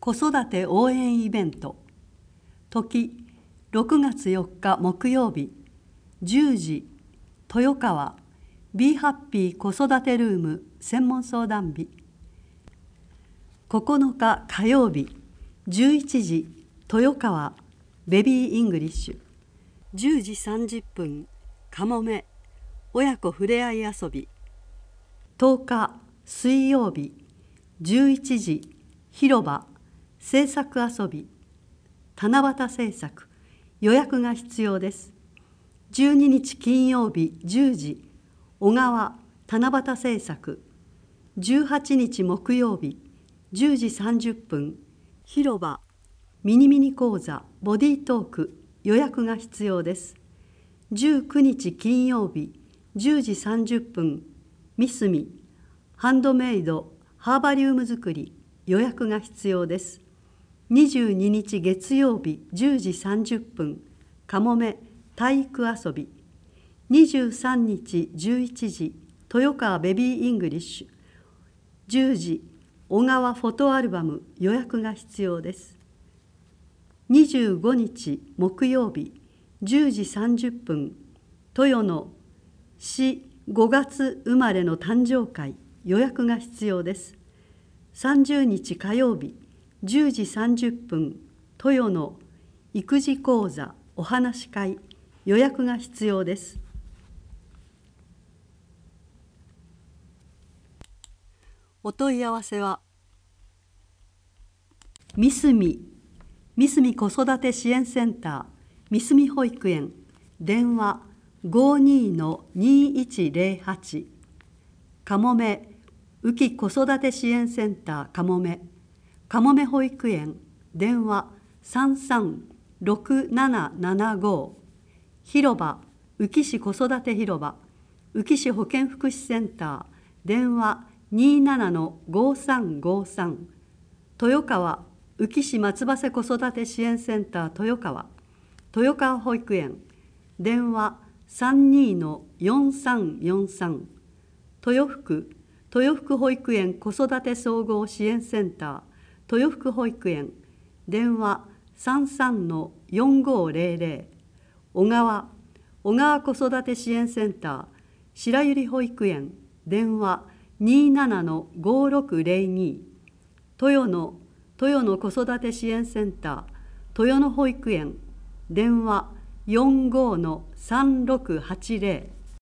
子育て応援イベント。時6月4日木曜日10時、豊川 Be Happy 子育てルーム専門相談日。9日火曜日11時、豊川ベビーイングリッシュ。10時30分、かもめ親子ふれあい遊び。10日水曜日11時、広場制作遊び。七夕制作、予約が必要です。12日金曜日10時、小川七夕制作。18日木曜日10時30分、広場ミニミニ講座ボディートーク、予約が必要です。19日金曜日10時30分、ミスミハンドメイドハーバリウム作り、予約が必要です。22日月曜日10時30分、かもめ体育遊び。23日11時、豊川ベビーイングリッシュ。10時、小川フォトアルバム、予約が必要です。25日木曜日10時30分、豊野市5月生まれの誕生会、予約が必要です。30日火曜日10時30分、豊野育児講座お話し会、予約が必要です。お問い合わせは三角子育て支援センター三角保育園、電話 52-2108。 かもめ浮き子育て支援センターかもめ保育園、電話 33-6775。 広場宇城市子育て広場宇城市保健福祉センター、電話 27-5353。 豊川宇城市松葉瀬子育て支援センター豊川保育園、電話 32-4343。 豊福保育園子育て総合支援センター豊福保育園、電話 33-4500。 小川子育て支援センター白百合保育園、電話 27-5602。 豊野子育て支援センター豊野保育園、電話 45-3680。